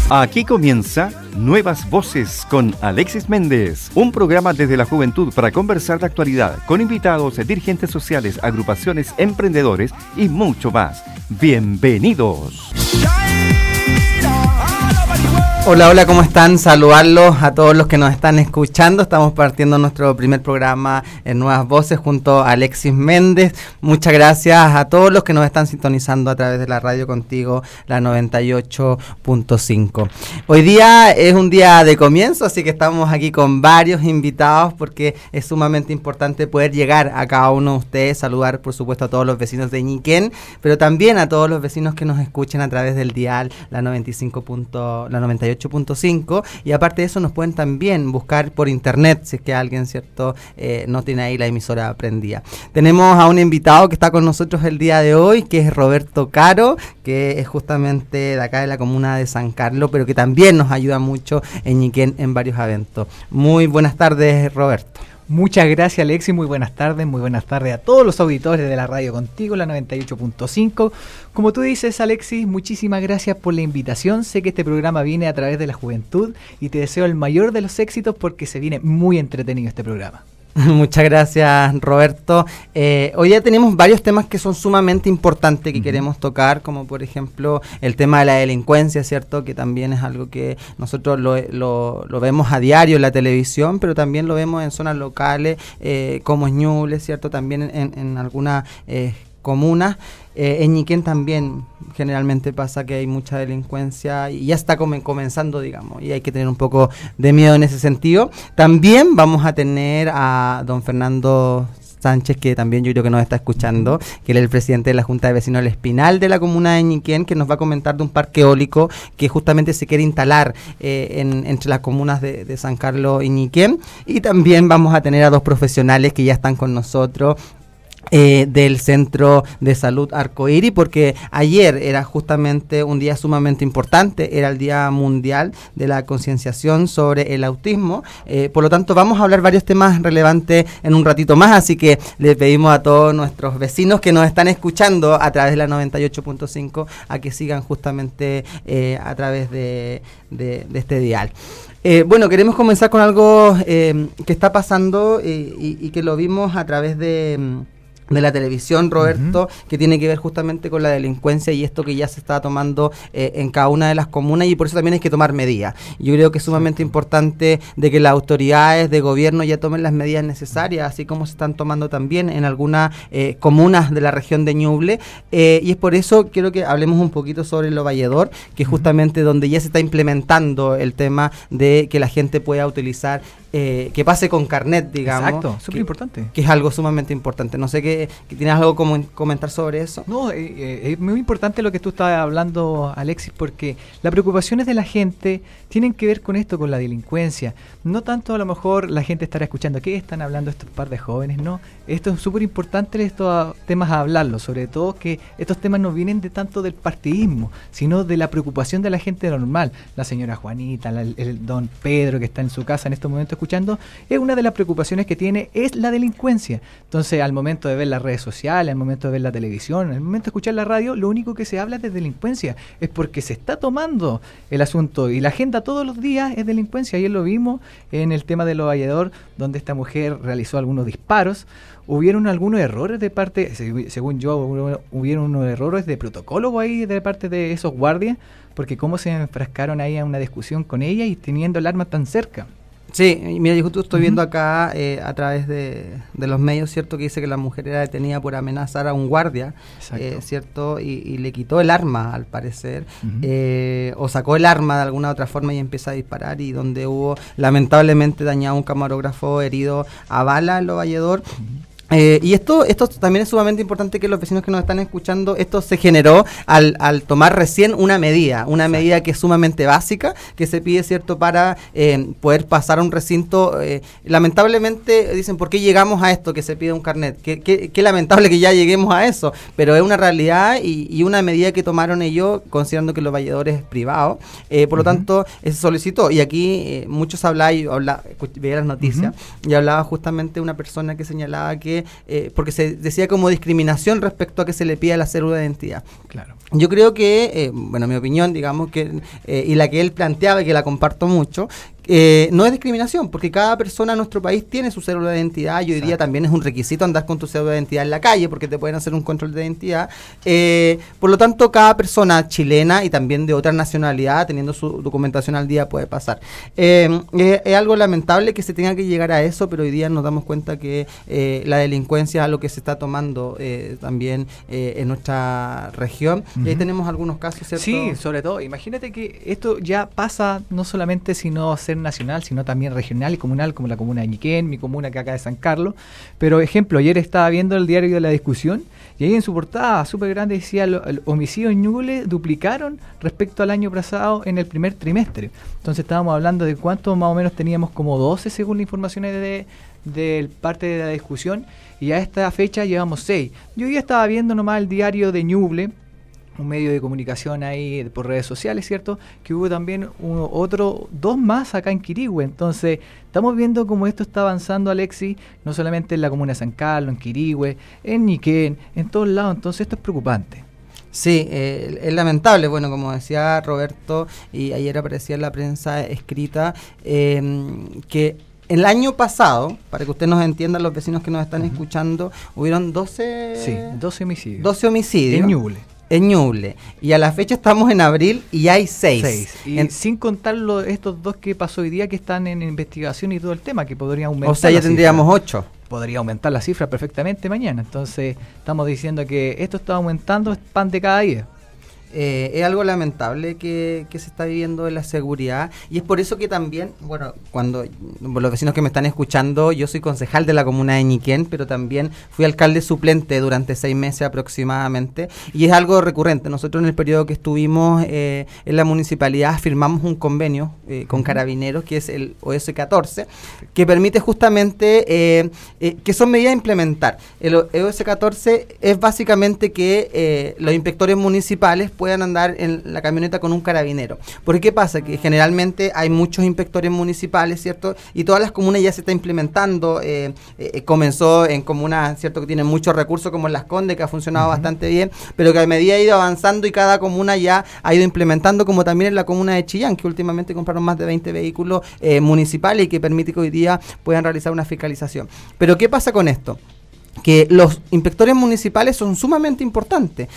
Aquí comienza Nuevas Voces con Alexis Méndez, un programa desde la juventud para conversar de actualidad con invitados, dirigentes sociales, agrupaciones, emprendedores y mucho más. Bienvenidos. Hola, hola, ¿cómo están? Saludarlos a todos los que nos están escuchando. Estamos partiendo nuestro primer programa en Nuevas Voces junto a Alexis Méndez. Muchas gracias a todos los que nos están sintonizando a través de la radio contigo, la 98.5. Hoy día es un día de comienzo, así que estamos aquí con varios invitados porque es sumamente importante poder llegar a cada uno de ustedes, saludar por supuesto a todos los vecinos de Ñiquén, pero también a todos los vecinos que nos escuchen a través del dial, la 98.5, y aparte de eso nos pueden también buscar por internet si es que alguien, cierto, no tiene ahí la emisora prendida. Tenemos a un invitado que está con nosotros el día de hoy, que es Roberto Caro, que es justamente de acá de la comuna de San Carlos, pero que también nos ayuda mucho en Ñiquén en varios eventos. Muy buenas tardes, Roberto. Muchas gracias, Alexis, muy buenas tardes a todos los auditores de la radio contigo, la 98.5. Como tú dices, Alexis, muchísimas gracias por la invitación. Sé que este programa viene a través de la juventud y te deseo el mayor de los éxitos porque se viene muy entretenido este programa. Muchas gracias, Roberto. Hoy ya tenemos varios temas que son sumamente importantes que queremos tocar, como por ejemplo el tema de la delincuencia, ¿cierto? Que también es algo que nosotros lo vemos a diario en la televisión, pero también lo vemos en zonas locales como Ñuble, ¿cierto? También en algunas comunas. En Ñiquén también generalmente pasa que hay mucha delincuencia y ya está comenzando, digamos, y hay que tener un poco de miedo en ese sentido. También vamos a tener a don Fernando Sánchez, que también yo creo que nos está escuchando, que él es el presidente de la Junta de Vecinos del Espinal de la comuna de Ñiquén, que nos va a comentar de un parque eólico que justamente se quiere instalar entre las comunas de San Carlos y Ñiquén. Y también vamos a tener a dos profesionales que ya están con nosotros, del Centro de Salud Arcoíris, porque ayer era justamente un día sumamente importante, era el Día Mundial de la Concienciación sobre el Autismo, por lo tanto vamos a hablar varios temas relevantes en un ratito más, así que les pedimos a todos nuestros vecinos que nos están escuchando a través de la 98.5 a que sigan justamente a través de este dial. Bueno, queremos comenzar con algo que está pasando y que lo vimos a través de la televisión, Roberto, que tiene que ver justamente con la delincuencia y esto que ya se está tomando en cada una de las comunas, y por eso también hay que tomar medidas. Yo creo que es sumamente importante de que las autoridades de gobierno ya tomen las medidas necesarias, así como se están tomando también en algunas comunas de la región de Ñuble, y es por eso quiero que hablemos un poquito sobre Lo Valledor, que es justamente donde ya se está implementando el tema de que la gente pueda utilizar, que pase con carnet, digamos. Exacto, súper importante. Que es algo sumamente importante. No sé qué tienes algo como comentar sobre eso. No, es muy importante lo que tú estás hablando, Alexis, porque las preocupaciones de la gente tienen que ver con esto, con la delincuencia. No tanto a lo mejor la gente estará escuchando qué están hablando estos par de jóvenes, no. Esto es súper importante, estos temas a hablarlos, sobre todo que estos temas no vienen de tanto del partidismo, sino de la preocupación de la gente normal. La señora Juanita, el don Pedro que está en su casa en estos momentos escuchando, es una de las preocupaciones que tiene, es la delincuencia. Entonces, al momento de ver las redes sociales, al momento de ver la televisión, al momento de escuchar la radio, lo único que se habla es de delincuencia, es porque se está tomando el asunto y la agenda todos los días es delincuencia. Ayer lo vimos en el tema de Lo Valledor, donde esta mujer realizó algunos disparos. Hubieron algunos errores de parte, según yo, hubieron unos errores de protocolo ahí de parte de esos guardias, porque cómo se enfrascaron ahí a una discusión con ella y teniendo el arma tan cerca. Sí, mira, yo justo estoy viendo acá a través de los medios, ¿cierto? Que dice que la mujer era detenida por amenazar a un guardia, ¿cierto? Y le quitó el arma, al parecer, o sacó el arma de alguna otra forma y empieza a disparar, y donde hubo lamentablemente dañado un camarógrafo herido a bala en Lo Valledor. Y esto también es sumamente importante que los vecinos que nos están escuchando, esto se generó al tomar recién una medida que es sumamente básica, que se pide, ¿cierto?, para poder pasar a un recinto. Lamentablemente dicen, ¿por qué llegamos a esto, que se pide un carnet? Qué lamentable que ya lleguemos a eso, pero es una realidad y una medida que tomaron ellos, considerando que Los Valledores es privado, por lo tanto, se solicitó. Y aquí muchos veía las noticias, y hablaba justamente una persona que señalaba que que, porque se decía como discriminación respecto a que se le pida la cédula de identidad. Claro. Yo creo que, mi opinión, digamos, que y la que él planteaba y que la comparto mucho, no es discriminación, porque cada persona en nuestro país tiene su cédula de identidad y hoy día también es un requisito andar con tu cédula de identidad en la calle porque te pueden hacer un control de identidad. Por lo tanto, cada persona chilena y también de otra nacionalidad, teniendo su documentación al día, puede pasar. Es algo lamentable que se tenga que llegar a eso, pero hoy día nos damos cuenta que la delincuencia es algo que se está tomando también en nuestra región. Y ahí tenemos algunos casos, ¿cierto? Sí, sobre todo, imagínate que esto ya pasa no solamente sino a ser nacional, sino también regional y comunal, como la comuna de Ñiquén, mi comuna que acá de San Carlos. Pero, ejemplo, ayer estaba viendo el diario de La Discusión y ahí en su portada súper grande decía: el homicidio en Ñuble duplicaron respecto al año pasado en el primer trimestre. Entonces estábamos hablando de cuánto más o menos teníamos, como 12 según las informaciones de parte de La Discusión, y a esta fecha llevamos 6. Yo ya estaba viendo nomás el diario de Ñuble, un medio de comunicación ahí por redes sociales, ¿cierto? Que hubo también dos más acá en Quirihue. Entonces, estamos viendo cómo esto está avanzando, Alexis, no solamente en la comuna de San Carlos, en Quirihue, en Ñiquén, en todos lados. Entonces, esto es preocupante. Sí, es lamentable. Bueno, como decía Roberto, y ayer aparecía en la prensa escrita, que el año pasado, para que ustedes nos entiendan, los vecinos que nos están escuchando, hubieron 12 homicidios. 12 homicidios. En Ñuble. En Ñuble. Y a la fecha estamos en abril y hay 6. Y sin contar estos 2 que pasó hoy día, que están en investigación y todo el tema, que podría aumentar. O sea, ya tendríamos 8. Podría aumentar la cifra perfectamente mañana. Entonces, estamos diciendo que esto está aumentando, es pan de cada día. Es algo lamentable que se está viviendo en la seguridad, y es por eso que también, bueno, cuando los vecinos que me están escuchando, yo soy concejal de la comuna de Ñiquén, pero también fui alcalde suplente durante 6 meses aproximadamente, y es algo recurrente. Nosotros en el periodo que estuvimos en la municipalidad firmamos un convenio con Carabineros, que es el OS 14, que permite justamente, que son medidas a implementar. El OS 14 es básicamente que los inspectores municipales puedan andar en la camioneta con un carabinero. Porque ¿qué pasa? Que generalmente hay muchos inspectores municipales, ¿cierto? Y todas las comunas ya se está implementando. Comenzó en comunas, ¿cierto?, que tienen muchos recursos, como en Las Condes, que ha funcionado bastante bien, pero que a medida ha ido avanzando y cada comuna ya ha ido implementando, como también en la comuna de Chillán, que últimamente compraron más de 20 vehículos municipales y que permite que hoy día puedan realizar una fiscalización. Pero ¿qué pasa con esto? Que los inspectores municipales son sumamente importantes,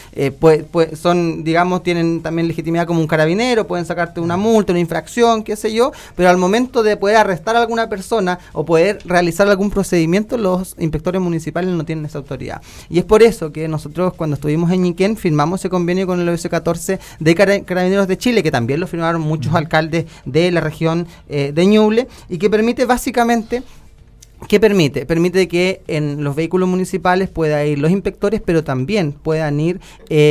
son, digamos, tienen también legitimidad como un carabinero, pueden sacarte una multa, una infracción, qué sé yo, pero al momento de poder arrestar a alguna persona o poder realizar algún procedimiento, los inspectores municipales no tienen esa autoridad. Y es por eso que nosotros, cuando estuvimos en Ñiquén, firmamos ese convenio con el OS 14 de Carabineros de Chile, que también lo firmaron muchos alcaldes de la región de Ñuble, y que permite básicamente... ¿Qué permite? Permite que en los vehículos municipales puedan ir los inspectores, pero también puedan ir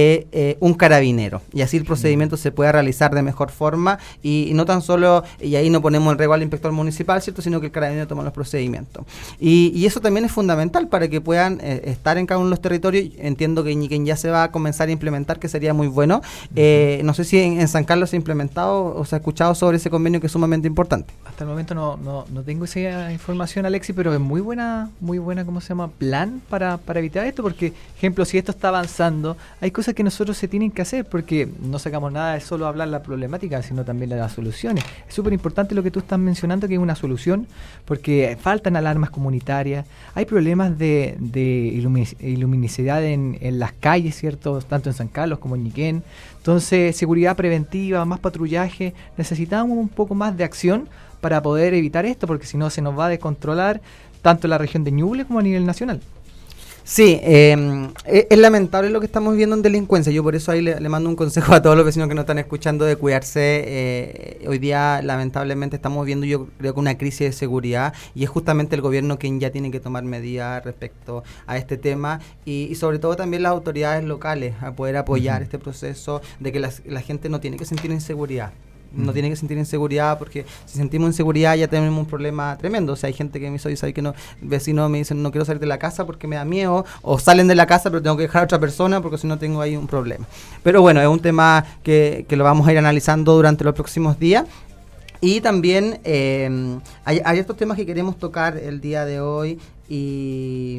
un carabinero. Y así el procedimiento se pueda realizar de mejor forma y no tan solo, y ahí no ponemos en riesgo al inspector municipal, ¿cierto?, sino que el carabinero toma los procedimientos. Y eso también es fundamental para que puedan estar en cada uno de los territorios. Entiendo que Ñiquén ya se va a comenzar a implementar, que sería muy bueno. No sé si en San Carlos se ha implementado o se ha escuchado sobre ese convenio, que es sumamente importante. Hasta el momento no tengo esa información, Alexis, pero es muy buena, ¿cómo se llama?, plan para evitar esto, porque, ejemplo, si esto está avanzando, hay cosas que nosotros se tienen que hacer, porque no sacamos nada de solo hablar la problemática, sino también de las soluciones. Es súper importante lo que tú estás mencionando, que es una solución, porque faltan alarmas comunitarias, hay problemas de iluminicidad en las calles, ¿cierto?, tanto en San Carlos como en Ñiquén. Entonces, seguridad preventiva, más patrullaje, necesitamos un poco más de acción para poder evitar esto, porque si no se nos va a descontrolar tanto en la región de Ñuble como a nivel nacional. Sí, es lamentable lo que estamos viendo en delincuencia. Yo por eso ahí le mando un consejo a todos los vecinos que nos están escuchando de cuidarse. Hoy día lamentablemente estamos viendo, yo creo, que una crisis de seguridad, y es justamente el gobierno quien ya tiene que tomar medidas respecto a este tema, y sobre todo también las autoridades locales a poder apoyar este proceso de que la gente no tiene que sentir inseguridad. No tiene que sentir inseguridad, porque si sentimos inseguridad ya tenemos un problema tremendo. O sea, hay gente que me dice, ¿sabe que no? Vecinos me dicen, no quiero salir de la casa porque me da miedo, o salen de la casa pero tengo que dejar a otra persona porque si no tengo ahí un problema. Pero bueno, es un tema que lo vamos a ir analizando durante los próximos días. Y también hay estos temas que queremos tocar el día de hoy, y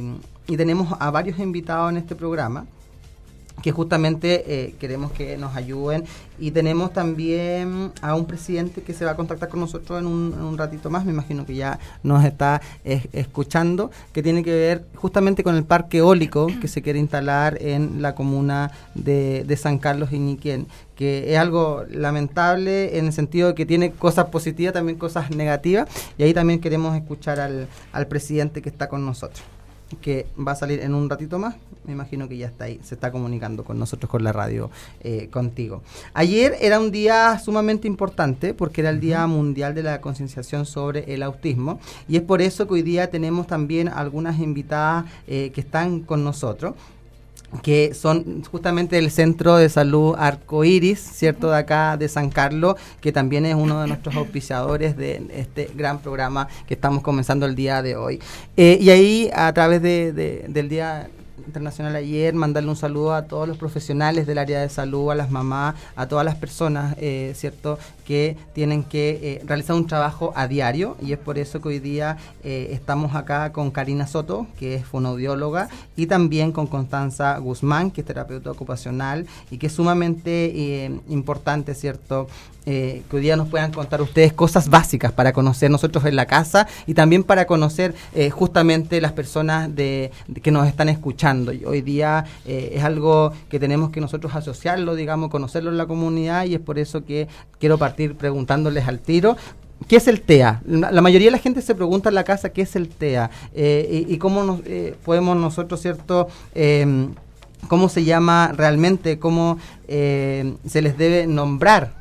y tenemos a varios invitados en este programa que justamente queremos que nos ayuden, y tenemos también a un presidente que se va a contactar con nosotros en un ratito más, me imagino que ya nos está escuchando, que tiene que ver justamente con el parque eólico que se quiere instalar en la comuna de San Carlos Iñiquén, que es algo lamentable en el sentido de que tiene cosas positivas, también cosas negativas, y ahí también queremos escuchar al presidente que está con nosotros, que va a salir en un ratito más. Me imagino que ya está ahí, se está comunicando con nosotros, con la radio, contigo. Ayer era un día sumamente importante porque era el Día Mundial de la Concienciación sobre el Autismo, y es por eso que hoy día tenemos también algunas invitadas que están con nosotros, que son justamente del Centro de Salud Arcoiris, ¿cierto?, de acá de San Carlos, que también es uno de nuestros auspiciadores de este gran programa que estamos comenzando el día de hoy. Y ahí, a través del Día Internacional ayer, mandarle un saludo a todos los profesionales del área de salud, a las mamás, a todas las personas, ¿cierto?, que tienen que realizar un trabajo a diario, y es por eso que hoy día estamos acá con Karina Soto, que es fonoaudióloga, y también con Constanza Guzmán, que es terapeuta ocupacional, y que es sumamente importante, ¿cierto?, que hoy día nos puedan contar ustedes cosas básicas para conocer nosotros en la casa, y también para conocer justamente las personas que nos están escuchando. Y hoy día es algo que tenemos que nosotros asociarlo, digamos, conocerlo en la comunidad, y es por eso que quiero partir preguntándoles al tiro. ¿Qué es el TEA? La mayoría de la gente se pregunta en la casa qué es el TEA, y cómo podemos nosotros, ¿cierto?, cómo se llama realmente, cómo se les debe nombrar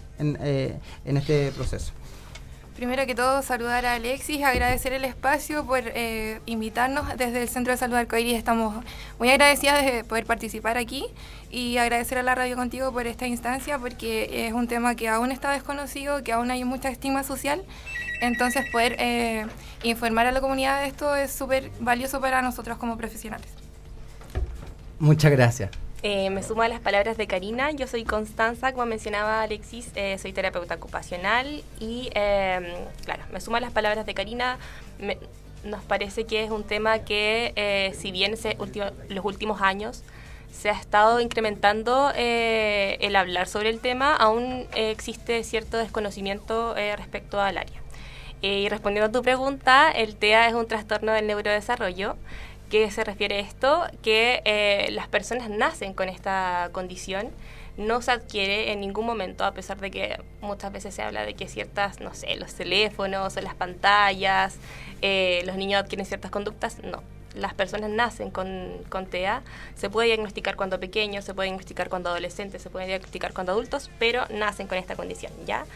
en este proceso. Primero que todo, saludar a Alexis, agradecer el espacio por invitarnos desde el Centro de Salud Arcoiris. Estamos muy agradecidas de poder participar aquí, y agradecer a la Radio Contigo por esta instancia, porque es un tema que aún está desconocido, que aún hay mucha estigma social. Entonces, poder informar a la comunidad de esto es súper valioso para nosotros como profesionales. Muchas gracias. Me sumo a las palabras de Karina. Yo soy Constanza, como mencionaba Alexis, soy terapeuta ocupacional, y claro, me sumo a las palabras de Karina. Nos parece que es un tema que, si bien los últimos años se ha estado incrementando el hablar sobre el tema, aún existe cierto desconocimiento respecto al área. Y respondiendo a tu pregunta, el TEA es un trastorno del neurodesarrollo. ¿Qué se refiere a esto? Que las personas nacen con esta condición, no se adquiere en ningún momento, a pesar de que muchas veces se habla de que ciertas, no sé, los teléfonos o las pantallas, los niños adquieren ciertas conductas. No, las personas nacen con TEA, se puede diagnosticar cuando pequeños, se puede diagnosticar cuando adolescentes, se puede diagnosticar cuando adultos, pero nacen con esta condición, ¿ya?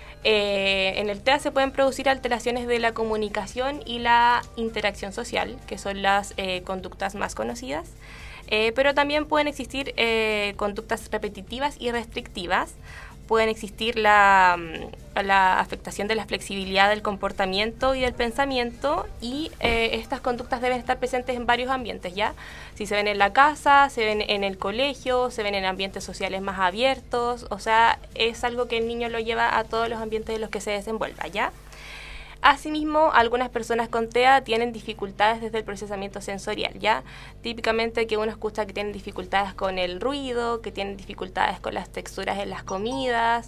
En el TEA se pueden producir alteraciones de la comunicación y la interacción social, que son las conductas más conocidas, pero también pueden existir conductas repetitivas y restrictivas. Pueden existir la afectación de la flexibilidad del comportamiento y del pensamiento, y estas conductas deben estar presentes en varios ambientes, ¿ya? Si se ven en la casa, se ven en el colegio, se ven en ambientes sociales más abiertos, o sea, es algo que el niño lo lleva a todos los ambientes en los que se desenvuelva, ¿ya? Asimismo, algunas personas con TEA tienen dificultades desde el procesamiento sensorial, ¿ya? Típicamente que uno escucha que tienen dificultades con el ruido, que tienen dificultades con las texturas en las comidas.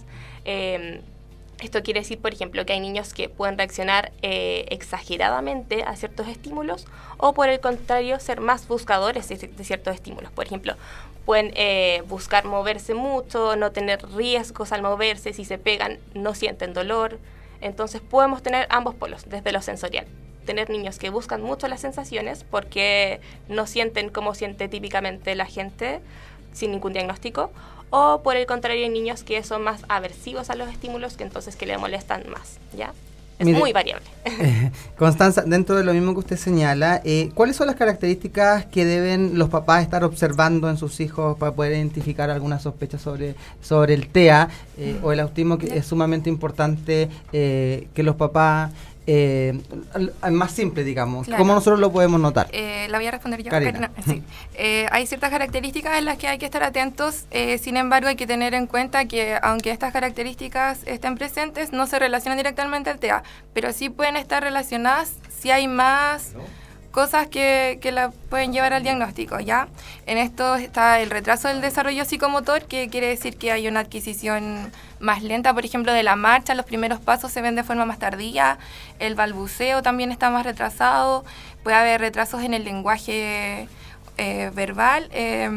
Esto quiere decir, por ejemplo, que hay niños que pueden reaccionar exageradamente a ciertos estímulos, o por el contrario, ser más buscadores de ciertos estímulos. Por ejemplo, pueden buscar moverse mucho, no tener riesgos al moverse, si se pegan no sienten dolor. Entonces podemos tener ambos polos, desde lo sensorial. Tener niños que buscan mucho las sensaciones porque no sienten como siente típicamente la gente sin ningún diagnóstico, o por el contrario hay niños que son más aversivos a los estímulos, que entonces que le molestan más, ¿ya? Es muy variable. Constanza, dentro de lo mismo que usted señala, ¿cuáles son las características que deben los papás estar observando en sus hijos para poder identificar alguna sospecha sobre el TEA o el autismo, que es sumamente importante que los papás, más simple, digamos, claro. ¿Cómo nosotros lo podemos notar? La voy a responder yo, Karina. Sí. Hay ciertas características en las que hay que estar atentos, sin embargo hay que tener en cuenta que aunque estas características estén presentes, no se relacionan directamente al TEA, pero sí pueden estar relacionadas si hay más cosas que la pueden llevar al diagnóstico, ¿ya? En esto está el retraso del desarrollo psicomotor, que quiere decir que hay una adquisición más lenta, por ejemplo, de la marcha, los primeros pasos se ven de forma más tardía, el balbuceo también está más retrasado, puede haber retrasos en el lenguaje verbal,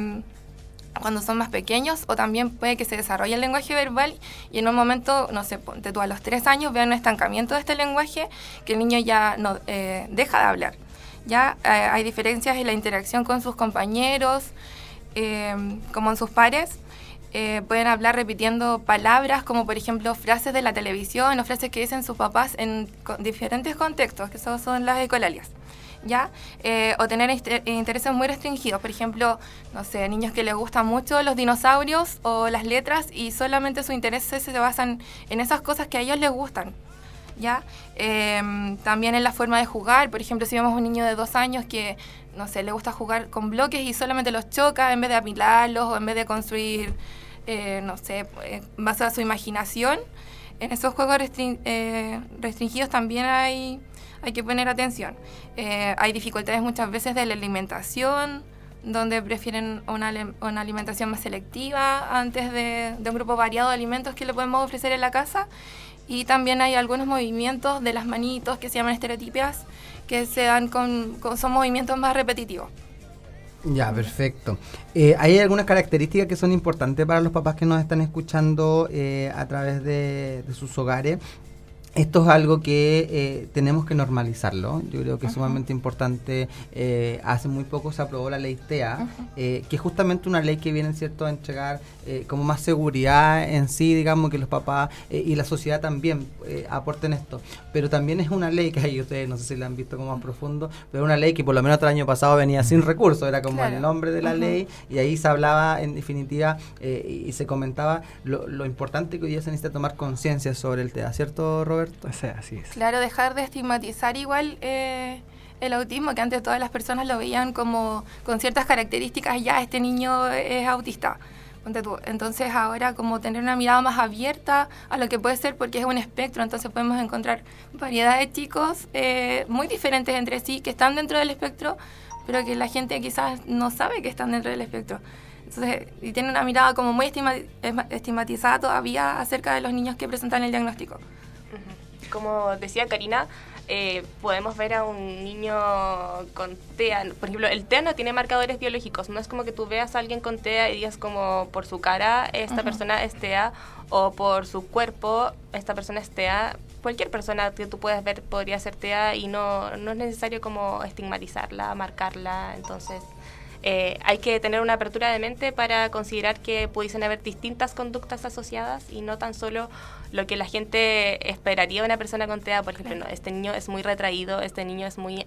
cuando son más pequeños, o también puede que se desarrolle el lenguaje verbal y en un momento, no sé, ponte tú a los 3 años, vean un estancamiento de este lenguaje, que el niño ya no deja de hablar. Ya hay diferencias en la interacción con sus compañeros, como en sus pares. Pueden hablar repitiendo palabras como por ejemplo frases de la televisión o frases que dicen sus papás en diferentes contextos, que son las ecolalias. ¿Ya? O tener intereses muy restringidos, por ejemplo, no sé, niños que les gustan mucho los dinosaurios o las letras y solamente sus intereses se basan en esas cosas que a ellos les gustan, ¿ya? También en la forma de jugar, por ejemplo, si vemos un niño de 2 años que, no sé, le gusta jugar con bloques y solamente los choca en vez de apilarlos o en vez de construir, no sé, basado en su imaginación, en esos juegos restringidos también hay que poner atención. Hay dificultades muchas veces de la alimentación, donde prefieren una alimentación más selectiva antes de un grupo variado de alimentos que le podemos ofrecer en la casa. Y también hay algunos movimientos de las manitos que se llaman estereotipias, que se dan son movimientos más repetitivos. Ya, perfecto. ¿Hay algunas características que son importantes para los papás que nos están escuchando a través de sus hogares? Esto es algo que tenemos que normalizarlo. Yo creo que es sumamente importante. Hace muy poco se aprobó la ley TEA, que es justamente una ley que viene, ¿cierto?, a entregar como más seguridad en sí, digamos, que los papás y la sociedad también aporten esto. Pero también es una ley que ahí ustedes no sé si la han visto como más profundo, pero una ley que por lo menos hasta el año pasado venía sin recursos, era como el nombre de la ley, y ahí se hablaba en definitiva y se comentaba lo importante que hoy día se necesita tomar conciencia sobre el TEA, ¿cierto, Roberto? O sea, así es. Claro, dejar de estigmatizar igual el autismo, que antes todas las personas lo veían como con ciertas características, ya este niño es autista. Ponte tú. Entonces ahora como tener una mirada más abierta a lo que puede ser, porque es un espectro, entonces podemos encontrar variedad de chicos muy diferentes entre sí, que están dentro del espectro, pero que la gente quizás no sabe que están dentro del espectro. Entonces, y tiene una mirada como muy estigmatizada todavía acerca de los niños que presentan el diagnóstico. Como decía Karina, podemos ver a un niño con TEA. Por ejemplo, el TEA no tiene marcadores biológicos. No es como que tú veas a alguien con TEA y digas como por su cara, esta persona es TEA, o por su cuerpo, esta persona es TEA. Cualquier persona que tú puedas ver podría ser TEA y no es necesario como estigmatizarla, marcarla. Entonces, hay que tener una apertura de mente para considerar que pudiesen haber distintas conductas asociadas y no tan solo lo que la gente esperaría de una persona con TEA. Por ejemplo, no, este niño es muy retraído, este niño es muy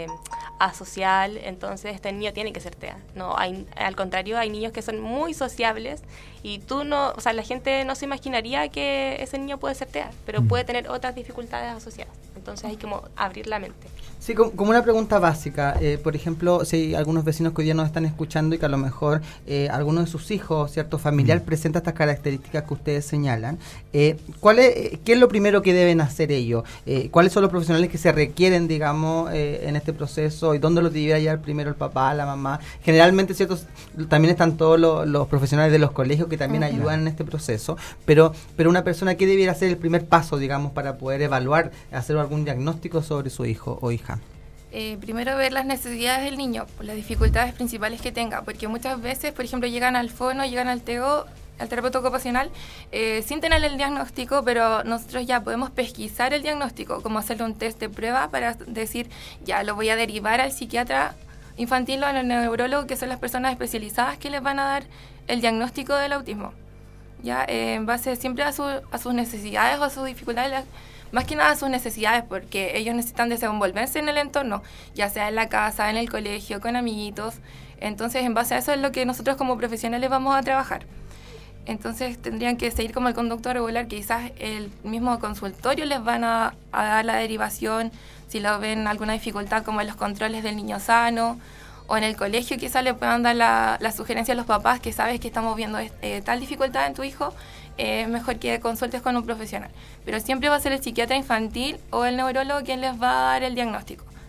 asocial, entonces este niño tiene que ser TEA. No, al contrario, hay niños que son muy sociables y la gente no se imaginaría que ese niño puede ser TEA, pero puede tener otras dificultades asociadas. Entonces hay que abrir la mente. Sí, como una pregunta básica, por ejemplo, si hay algunos vecinos que hoy día nos están escuchando y que a lo mejor alguno de sus hijos, cierto familiar, presenta estas características que ustedes señalan, ¿qué es lo primero que deben hacer ellos? ¿Cuáles son los profesionales que se requieren, digamos, en este proceso? ¿Y dónde los debería llevar primero el papá, la mamá? Generalmente, cierto, también están todos los profesionales de los colegios que también ayudan en este proceso, pero una persona, ¿qué debiera ser el primer paso, digamos, para poder evaluar, hacer algún diagnóstico sobre su hijo o hija? Primero ver las necesidades del niño, las dificultades principales que tenga, porque muchas veces, por ejemplo, llegan al fono, llegan al TEO, al terapeuta ocupacional, sin tener el diagnóstico, pero nosotros ya podemos pesquisar el diagnóstico, como hacerle un test de prueba para decir, ya lo voy a derivar al psiquiatra infantil o al neurólogo, que son las personas especializadas que les van a dar el diagnóstico del autismo. Ya en base siempre a sus necesidades o a sus dificultades, más que nada a sus necesidades, porque ellos necesitan desenvolverse en el entorno, ya sea en la casa, en el colegio, con amiguitos. Entonces, en base a eso es lo que nosotros como profesionales vamos a trabajar. Entonces, tendrían que seguir como el conducto regular, que quizás el mismo consultorio les van a dar la derivación, si lo ven alguna dificultad como en los controles del niño sano, o en el colegio quizás le puedan dar la sugerencia a los papás que sabes que estamos viendo tal dificultad en tu hijo, es mejor que consultes con un profesional. Pero siempre va a ser el psiquiatra infantil o el neurólogo quien les va a dar el diagnóstico.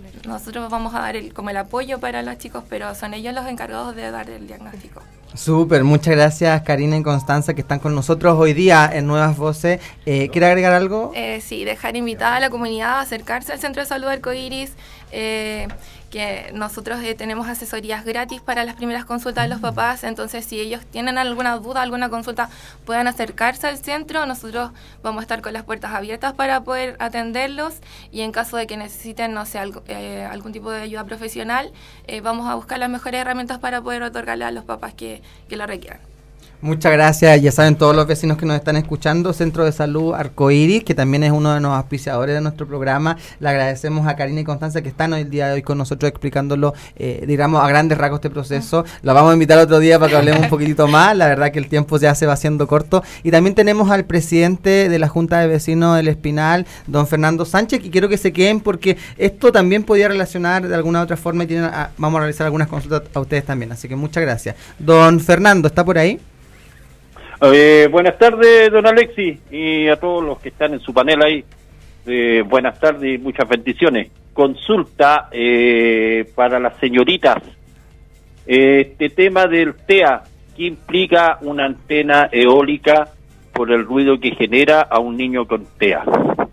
Nosotros vamos a dar como el apoyo para los chicos, pero son ellos los encargados de dar el diagnóstico. Súper, muchas gracias Karina y Constanza que están con nosotros hoy día en Nuevas Voces. ¿Quiere agregar algo? Sí, dejar invitada a la comunidad a acercarse al Centro de Salud Arcoíris, que nosotros tenemos asesorías gratis para las primeras consultas de los papás, entonces si ellos tienen alguna duda, alguna consulta, puedan acercarse al centro, nosotros vamos a estar con las puertas abiertas para poder atenderlos y en caso de que necesiten, no sé, algún tipo de ayuda profesional, vamos a buscar las mejores herramientas para poder otorgarle a los papás que lo requieran. Muchas gracias, ya saben todos los vecinos que nos están escuchando, Centro de Salud Arcoíris, que también es uno de los auspiciadores de nuestro programa. Le agradecemos a Karina y Constanza que están hoy el día de hoy con nosotros explicándolo, digamos, a grandes rasgos este proceso. La vamos a invitar otro día para que hablemos un poquitito más, la verdad que el tiempo ya se va haciendo corto. Y también tenemos al presidente de la Junta de Vecinos del Espinal, don Fernando Sánchez, y quiero que se queden porque esto también podía relacionar de alguna u otra forma y vamos a realizar algunas consultas a ustedes también, así que muchas gracias. Don Fernando, ¿está por ahí? Buenas tardes, don Alexis, y a todos los que están en su panel ahí. Buenas tardes y muchas bendiciones. Consulta para las señoritas. Este tema del TEA, ¿qué implica una antena eólica por el ruido que genera a un niño con TEA?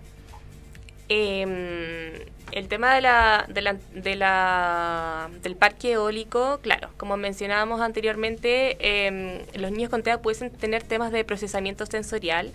El tema del parque eólico, claro, como mencionábamos anteriormente, los niños con TEA pueden tener temas de procesamiento sensorial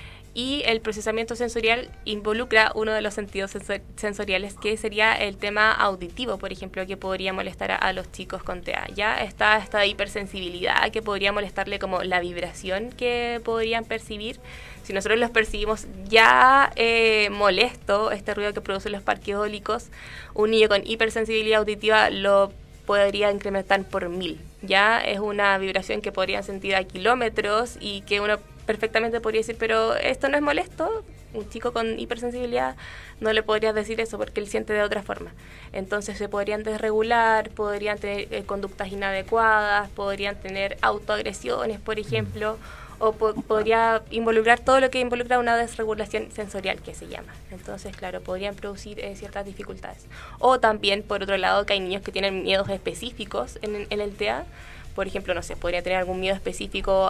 y el procesamiento sensorial involucra uno de los sentidos sensoriales que sería el tema auditivo, por ejemplo, que podría molestar a los chicos con TEA. Ya está esta hipersensibilidad que podría molestarle como la vibración que podrían percibir. Si nosotros los percibimos ya molesto, este ruido que producen los parques eólicos, un niño con hipersensibilidad auditiva lo podría incrementar por 1000. Ya es una vibración que podrían sentir a kilómetros y que uno perfectamente podría decir, pero esto no es molesto. Un chico con hipersensibilidad no le podrías decir eso porque él siente de otra forma. Entonces se podrían desregular, podrían tener conductas inadecuadas, podrían tener autoagresiones, por ejemplo, o podría involucrar todo lo que involucra una desregulación sensorial que se llama. Entonces, claro, podrían producir ciertas dificultades. O también, por otro lado, que hay niños que tienen miedos específicos en el TEA. Por ejemplo, no sé, podría tener algún miedo específico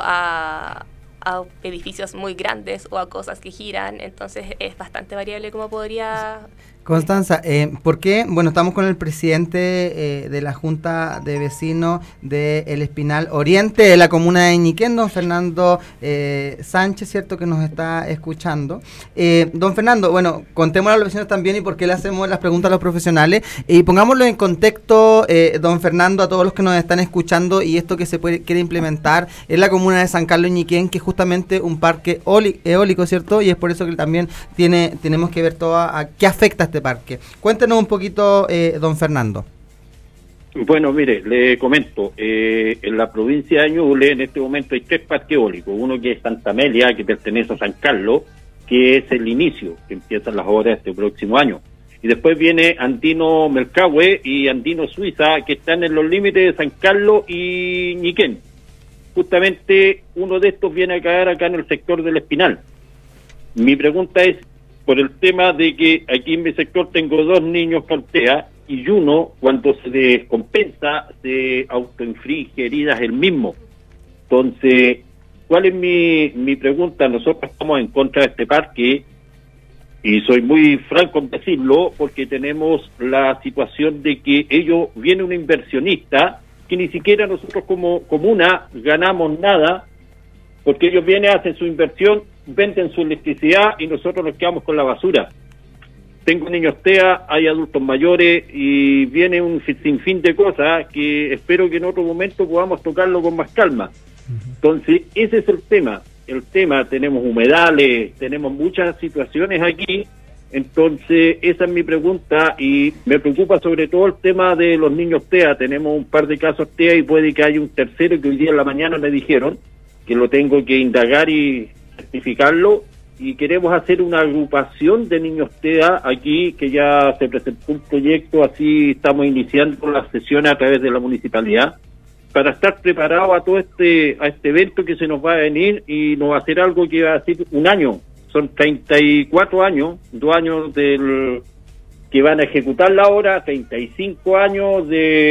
a edificios muy grandes o a cosas que giran. Entonces, es bastante variable cómo podría... Constanza, ¿por qué? Bueno, estamos con el presidente de la Junta de Vecinos de El Espinal Oriente de la comuna de Ñiquén, don Fernando Sánchez, ¿cierto? Que nos está escuchando. Don Fernando, bueno, contémosle a los vecinos también y por qué le hacemos las preguntas a los profesionales. Y pongámoslo en contexto, don Fernando, a todos los que nos están escuchando y esto que se quiere implementar en la comuna de San Carlos Ñiquén, que es justamente un parque eólico, ¿cierto? Y es por eso que también tenemos que ver a qué afecta este parque. Cuéntenos un poquito, don Fernando. Bueno, mire, le comento, en la provincia de Ñuble en este momento hay 3 parques eólicos, uno que es Santa Amelia, que pertenece a San Carlos, que es el inicio, que empiezan las obras este próximo año, y después viene Andino Melcahue y Andino Suiza, que están en los límites de San Carlos y Ñiquén. Justamente uno de estos viene a caer acá en el sector del Espinal. Mi pregunta es, por el tema de que aquí en mi sector tengo 2 niños con TEA y uno, cuando se descompensa, se autoinflige heridas él mismo. Entonces, ¿cuál es mi pregunta? Nosotros estamos en contra de este parque y soy muy franco en decirlo porque tenemos la situación de que viene un inversionista que ni siquiera nosotros como comuna ganamos nada porque ellos vienen, hacen su inversión, venden su electricidad y nosotros nos quedamos con la basura. Tengo niños TEA, hay adultos mayores y viene un sinfín de cosas que espero que en otro momento podamos tocarlo con más calma. Entonces, ese es el tema. Tenemos humedales, tenemos muchas situaciones aquí. Entonces, esa es mi pregunta y me preocupa sobre todo el tema de los niños TEA. Tenemos un par de casos TEA y puede que haya un tercero que hoy día en la mañana me dijeron que lo tengo que indagar y certificarlo, y queremos hacer una agrupación de niños TEA aquí, que ya se presentó un proyecto, así estamos iniciando las sesiones a través de la municipalidad, para estar preparados a todo este evento que se nos va a venir, y nos va a hacer algo que va a ser un año, son 34 años, 2 años que que van a ejecutar la obra, 35 años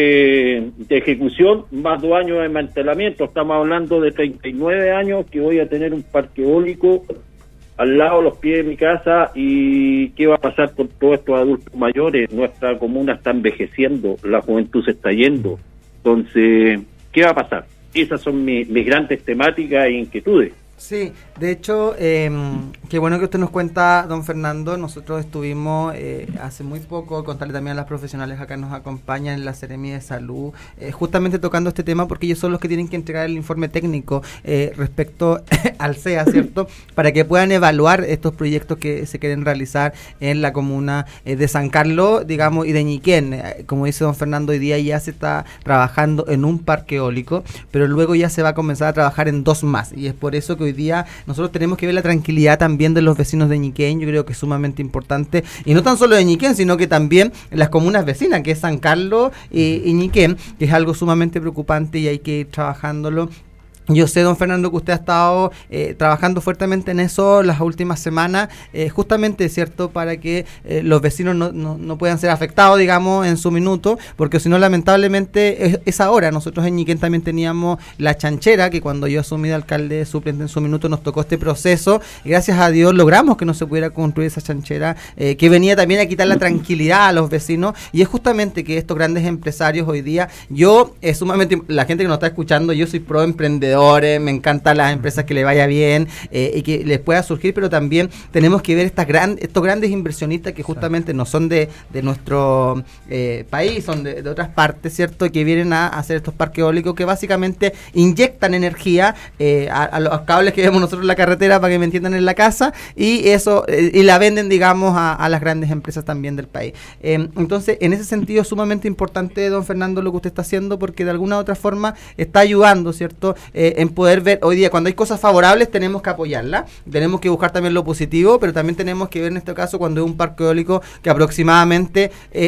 de ejecución, más 2 años de desmantelamiento. Estamos hablando de 39 años que voy a tener un parque eólico al lado de los pies de mi casa. ¿Y qué va a pasar con todos estos adultos mayores? Nuestra comuna está envejeciendo, la juventud se está yendo. Entonces, ¿qué va a pasar? Esas son mis grandes temáticas e inquietudes. Sí, de hecho, qué bueno que usted nos cuenta, don Fernando. Nosotros estuvimos hace muy poco, contarle también a las profesionales acá nos acompañan en la Seremi de Salud, justamente tocando este tema porque ellos son los que tienen que entregar el informe técnico respecto al CEA, ¿cierto? Para que puedan evaluar estos proyectos que se quieren realizar en la comuna de San Carlos, digamos, y de Ñiquén. Como dice don Fernando, hoy día ya se está trabajando en un parque eólico, pero luego ya se va a comenzar a trabajar en 2 más, y es por eso que hoy día nosotros tenemos que ver la tranquilidad también de los vecinos de Ñiquén. Yo creo que es sumamente importante, y no tan solo de Ñiquén, sino que también en las comunas vecinas, que es San Carlos y Ñiquén, que es algo sumamente preocupante y hay que ir trabajándolo. Yo sé, don Fernando, que usted ha estado trabajando fuertemente en eso las últimas semanas, justamente, ¿cierto?, para que los vecinos no puedan ser afectados, digamos, en su minuto, porque si no, lamentablemente, es ahora. Nosotros en Ñiquén también teníamos la chanchera, que cuando yo asumí de alcalde suplente en su minuto nos tocó este proceso, y gracias a Dios logramos que no se pudiera construir esa chanchera, que venía también a quitar la tranquilidad a los vecinos, y es justamente que estos grandes empresarios hoy día, yo, sumamente, la gente que nos está escuchando, yo soy pro emprendedor, me encantan las empresas que le vaya bien y que les pueda surgir, pero también tenemos que ver estos grandes inversionistas que justamente no son de nuestro país, son de otras partes, ¿cierto?, que vienen a hacer estos parques eólicos que básicamente inyectan energía a los cables que vemos nosotros en la carretera, para que me entiendan, en la casa, y eso y la venden, digamos, a las grandes empresas también del país. Entonces, en ese sentido es sumamente importante, don Fernando, lo que usted está haciendo, porque de alguna u otra forma está ayudando, ¿cierto?, en poder ver, hoy día cuando hay cosas favorables tenemos que apoyarla, tenemos que buscar también lo positivo, pero también tenemos que ver en este caso cuando es un parque eólico que aproximadamente,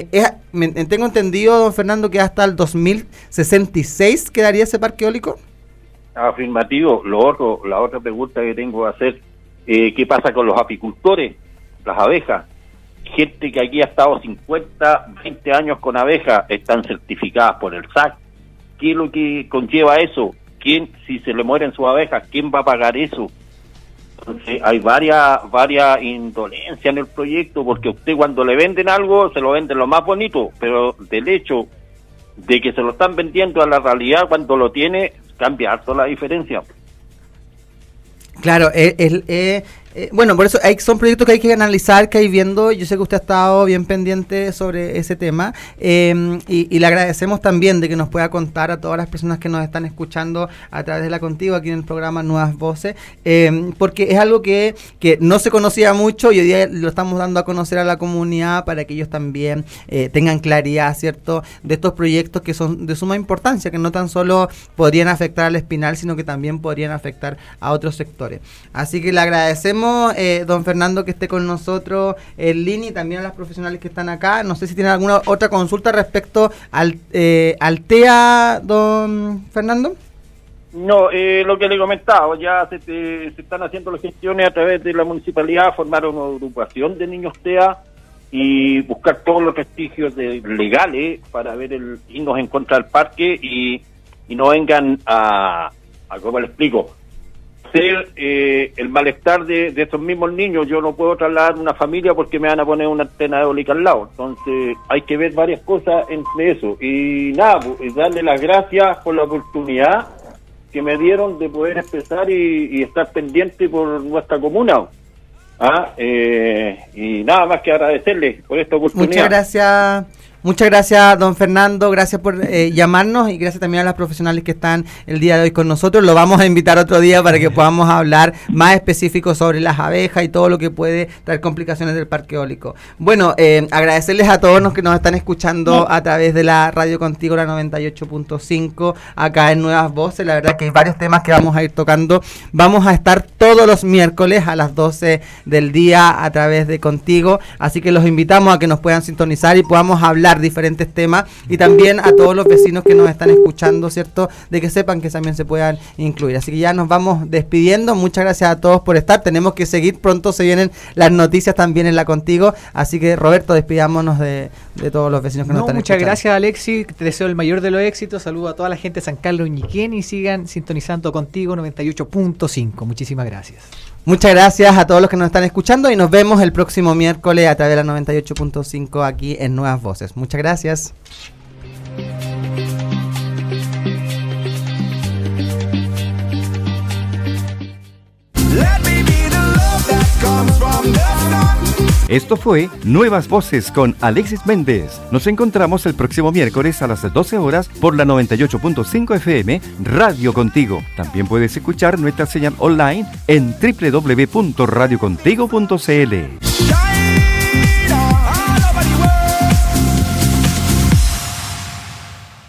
tengo entendido, don Fernando, que hasta el 2066 quedaría ese parque eólico. Afirmativo. La otra pregunta que tengo que hacer, ¿qué pasa con los apicultores, las abejas? Gente que aquí ha estado 50, 20 años con abejas, están certificadas por el SAC. ¿Qué es lo que conlleva eso? ¿Quién, si se le mueren sus abejas, quién va a pagar eso? Entonces hay varias indolencias en el proyecto, porque usted cuando le venden algo, se lo venden lo más bonito, pero del hecho de que se lo están vendiendo a la realidad, cuando lo tiene, cambia harto la diferencia. Claro, bueno, por eso son proyectos que hay que analizar, que hay viendo. Yo sé que usted ha estado bien pendiente sobre ese tema, y le agradecemos también de que nos pueda contar a todas las personas que nos están escuchando a través de la Contigo aquí en el programa Nuevas Voces, porque es algo que no se conocía mucho y hoy día lo estamos dando a conocer a la comunidad para que ellos también tengan claridad, ¿cierto?, de estos proyectos que son de suma importancia, que no tan solo podrían afectar al Espinal, sino que también podrían afectar a otros sectores. Así que le agradecemos, don Fernando, que esté con nosotros en línea, y también a las profesionales que están acá. No sé si tienen alguna otra consulta respecto al TEA, don Fernando. No, lo que le comentaba, ya se están haciendo las gestiones a través de la municipalidad, formar una agrupación de niños TEA y buscar todos los vestigios legales para ver irnos en contra del parque y no vengan a ¿cómo le explico?, ser el malestar de estos mismos niños. Yo no puedo trasladar una familia porque me van a poner una antena eólica al lado. Entonces hay que ver varias cosas entre eso. Y nada, pues, darle las gracias por la oportunidad que me dieron de poder empezar y estar pendiente por nuestra comuna. Y nada más que agradecerle por esta oportunidad. Muchas gracias, don Fernando, gracias por llamarnos, y gracias también a las profesionales que están el día de hoy con nosotros. Lo vamos a invitar otro día para que podamos hablar más específico sobre las abejas y todo lo que puede traer complicaciones del parque eólico. Bueno, agradecerles a todos los que nos están escuchando a través de la Radio Contigo, la 98.5, acá en Nuevas Voces. La verdad que hay varios temas que vamos a ir tocando. Vamos a estar todos los miércoles a las 12 del día a través de Contigo, así que los invitamos a que nos puedan sintonizar y podamos hablar hablar diferentes temas, y también a todos los vecinos que nos están escuchando, ¿cierto? De que sepan que también se puedan incluir. Así que ya nos vamos despidiendo. Muchas gracias a todos por estar. Tenemos que seguir, pronto se vienen las noticias también en La Contigo. Así que, Roberto, despidámonos de todos los vecinos que nos están escuchando. Muchas gracias, Alexis. Te deseo el mayor de los éxitos. Saludo a toda la gente de San Carlos Ñiquén y sigan sintonizando Contigo 98.5. Muchísimas gracias. Muchas gracias a todos los que nos están escuchando y nos vemos el próximo miércoles a través de la 98.5 aquí en Nuevas Voces. Muchas gracias. Esto fue Nuevas Voces con Alexis Méndez. Nos encontramos el próximo miércoles a las 12 horas por la 98.5 FM Radio Contigo. También puedes escuchar nuestra señal online en www.radiocontigo.cl.